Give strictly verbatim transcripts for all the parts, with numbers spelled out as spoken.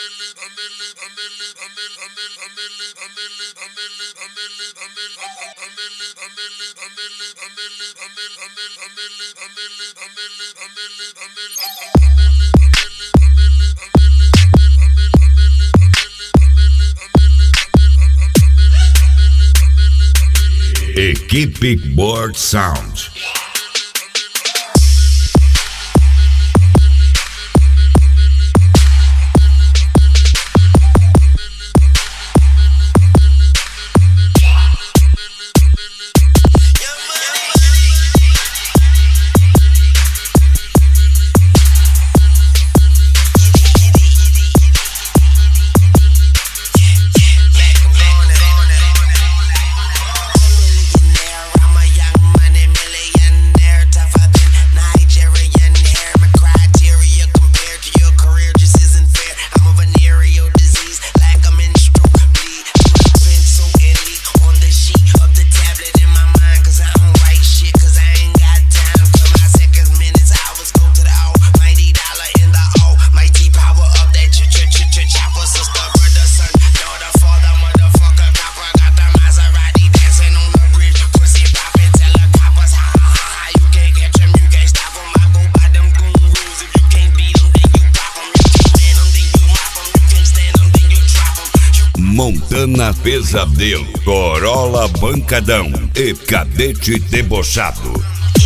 Equipe Board Sound. Montana Pesadelo, Corolla Bancadão e Cadete Debochado.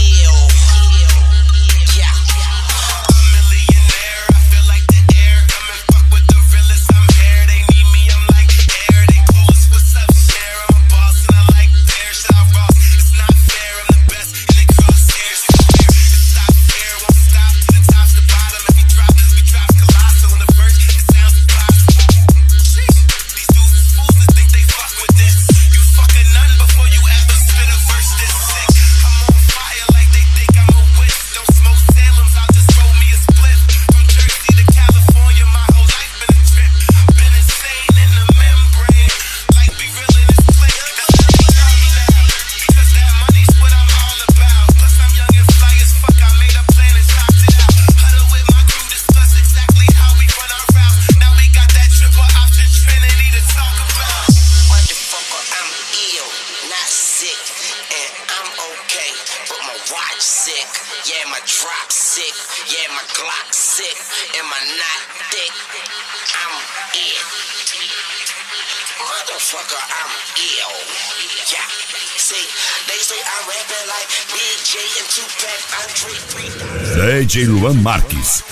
Yeah, my drop sick. Yeah, my Glock sick. Am I not thick? I'm it. Motherfucker, I'm ill. Yeah. See, they say I'm rapping like Big J and Tupac. I'm three, three. D J Luan Marques,